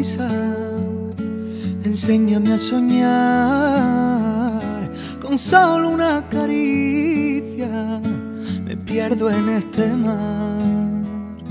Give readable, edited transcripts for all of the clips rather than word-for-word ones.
sonrisa, enséñame a soñar con solo una caricia. Me pierdo en este mar.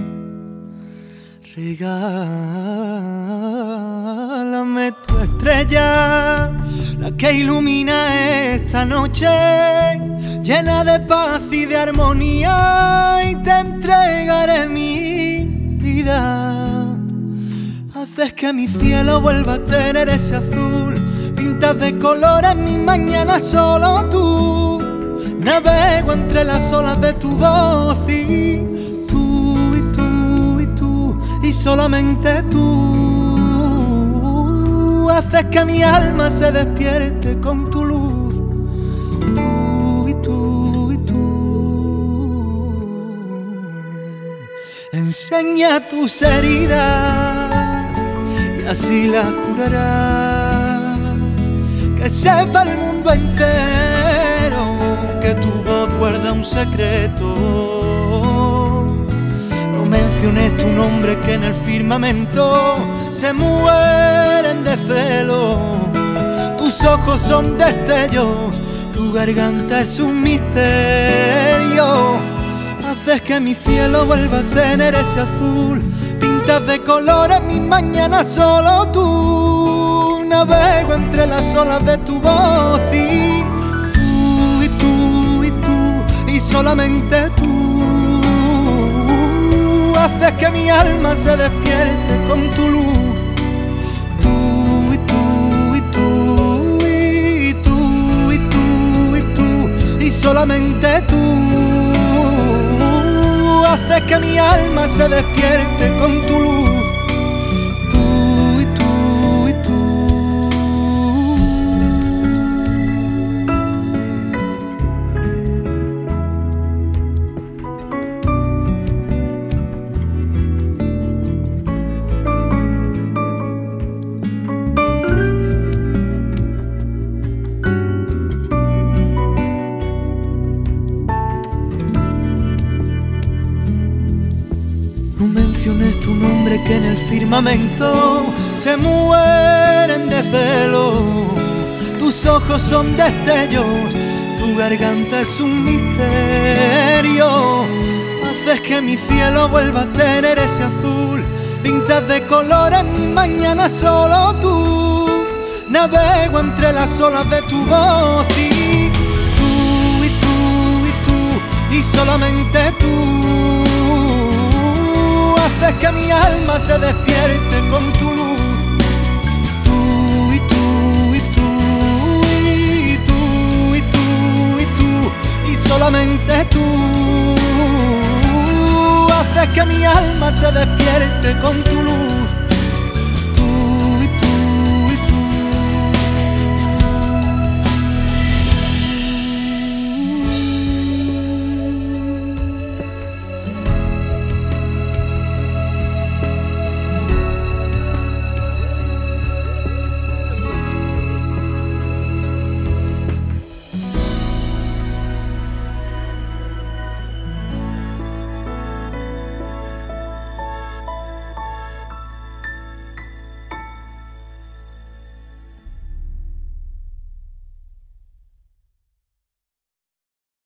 Regálame tu estrella, la que ilumina esta noche, llena de paz y de armonía, y te entregaré mi vida. Haces que mi cielo vuelva a tener ese azul, pintas de colores mi mañana solo tú. Navego entre las olas de tu voz y tú, y tú, y tú, y solamente tú. Haces que mi alma se despierte con tu luz. Tú y tú y tú. Enseña tus heridas y así las curarás. Que sepa el mundo entero que tu voz guarda un secreto. No menciones tu nombre, que en el firmamento se mueren de celo. Tus ojos son destellos, tu garganta es un misterio. Haces que mi cielo vuelva a tener ese azul, pintas de colores mi mañana solo tú. Navego entre las olas de tu voz y tú, y tú, y tú, y solamente tú. Haces que mi alma se despierte con tu luz. Tú, y tú, y tú, y tú, y tú, y tú, y solamente tú. Haces que mi alma se despierte con tu luz. No menciones tu nombre, que en el firmamento se mueren de celo. Tus ojos son destellos, tu garganta es un misterio. Haces que mi cielo vuelva a tener ese azul, pintas de colores mi mañana solo tú. Navego entre las olas de tu voz y tú, y tú, y tú, y solamente tú. Haces que mi alma se despierte con tu luz. Tú, y tú, y tú, y tú, y tú, y tú, y solamente tú. Haces que mi alma se despierte con tu luz.